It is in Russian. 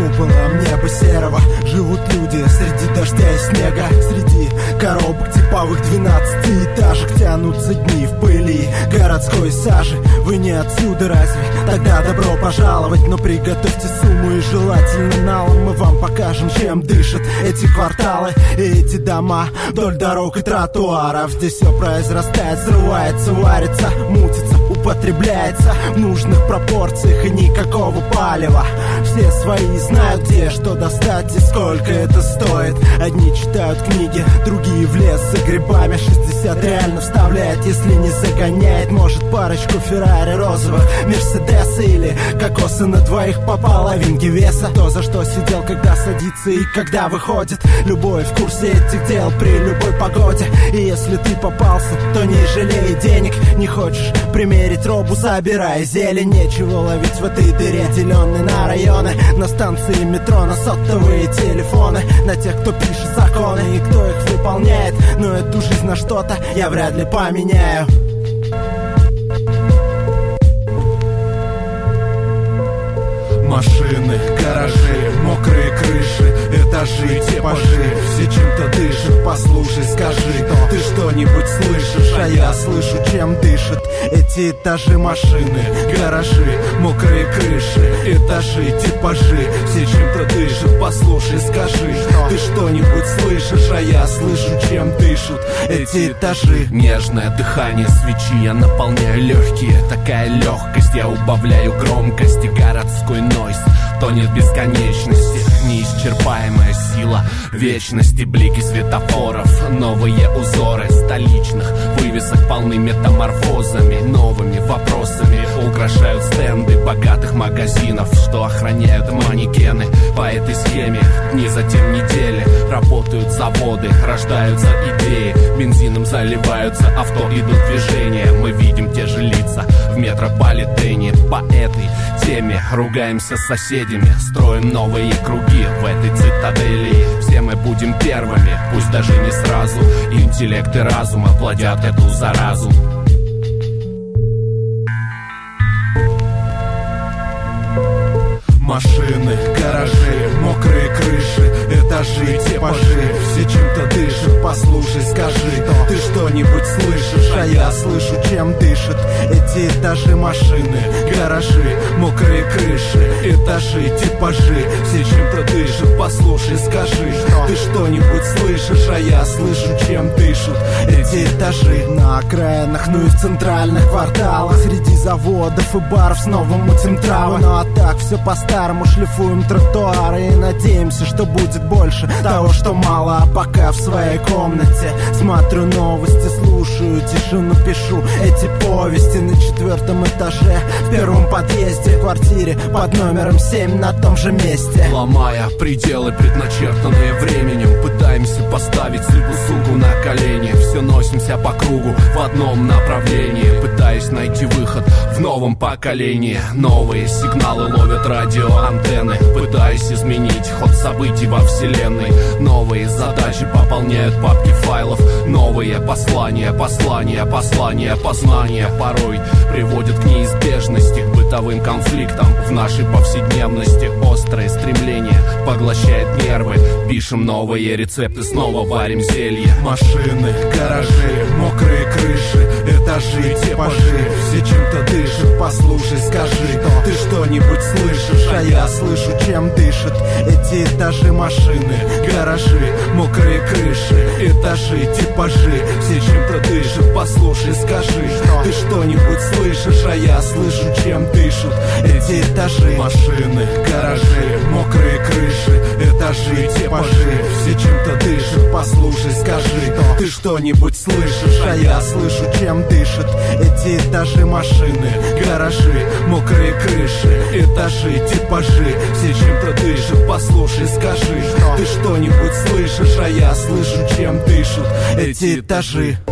куполом неба серого живут люди среди дождя и снега. Среди коробок типовых 12-этажек тянутся дни в пыли городской сажи. Вы не отсюда разве? Тогда добро пожаловать, но приготовьте сумму и желательно налом. Мы вам покажем, чем дышат эти кварталы и эти дома вдоль дорог и тротуаров. Здесь все произрастает, взрывается, варится, мутится, употребляется в нужных пропорциях и никакого палева. Все свои знают, где что достать и сколько это стоит. Одни читают книги, другие в лес за грибами. 60 реально вставляет, если не загоняет. Может парочку Феррари розовых, Мерседес или кокосы на двоих по половинке веса. То, за что сидел, когда садится и когда выходит. Любой в курсе этих дел при любой погоде. И если ты попался, то не жалей денег. Не хочешь примерить робу, забирай зелень. Нечего ловить в этой дыре, деленной на районы. На станции метро, на сотовые телефоны. На тех, кто пишет законы и кто их выполняет. Но эту жизнь на что-то я вряд ли поменяю. Машины, гаражи, мокрые крыши, этажи, типажи, все чем-то дышат. Послушай, скажи, ты что-нибудь слышишь? А я слышу, чем дышат эти этажи, машины, гаражи, мокрые крыши, этажи, типажи, все чем-то дышат. Послушай, скажи, ты что-нибудь слышишь? А я слышу, чем дышат эти этажи. Нежное дыхание свечи, я наполняю легкие. Такая легкость, я убавляю громкость. И городской нойз тонет в бесконечности. Неисчерпаемая сила вечности. Блики светофоров, новые узоры столичных вывесок полны метаморфозами. Новыми вопросами украшают стенды богатых магазинов, что охраняют манекены. По этой схеме дни, затем недели. Работают заводы, рождаются идеи. Бензином заливаются авто, идут движения. Мы видим те же лица в метрополитене. По этой теме ругаемся с соседями, строим новые круги в этой цитадели. Все мы будем первыми, пусть даже не сразу. Интеллект и разум оплодят эту заразу. Машины, гаражи, мокрые крыши, этажи, типажи, все чем-то дышат. Послушай, скажи, ты что-нибудь слышишь? А я слышу, чем дышат эти этажи, машины, гаражи, мокрые крыши, этажи, типажи, все чем-то дышат. Послушай, скажи, ты что-нибудь слышишь? А я слышу, чем дышат эти этажи. На окраинах, ну и в центральных кварталах, среди заводов и баров снова мутим травы. Ну а так все по-старому, шлифуем тротуары и надеемся, что будет больше того, что мало. А пока в своей комнате смотрю новости, слушаю тишину, пишу эти повести. На 4-м этаже, в 1-м подъезде, квартире под номером 7 на том же месте. Ломая пределы, предначертанные временем, пытаемся поставить судьбу на колени. Все носимся по кругу в одном направлении, пытаясь найти выход в новом поколении. Новые сигналы ловят радиоантенны, пытаясь изменить ход событий во вселенной. Новые задачи пополняют папки файлов. Новые послания, послания, послания, познания порой приводят к неизбежности, к бытовым конфликтам в нашей повседневности. Острое стремление поглощает нервы. Пишем новые рецепты, снова варим зелье. Машины, гаражи, мокрые крыши, этажи, типажи, все чем-то дышат. Послушай, скажи, ты что-нибудь слышишь? А я слышу, чем дышат эти этажи, машины, гаражи, мокрые крыши, этажи, типажи, все чем-то дышат. Послушай, скажи, ты что-нибудь слышишь? А я слышу, чем дышат эти этажи. Машины, гаражи, мокрые крыши, этажи, типажи, все чем-то дышат. Послушай, скажи, ты что-нибудь слышишь? А я слышу, чем дышат эти этажи, машины, гаражи, мокрые крыши, этажи, типажи, все чем-то дышат. Послушай, скажи, ты что-нибудь слышишь? А я слышу, чем дышат эти этажи.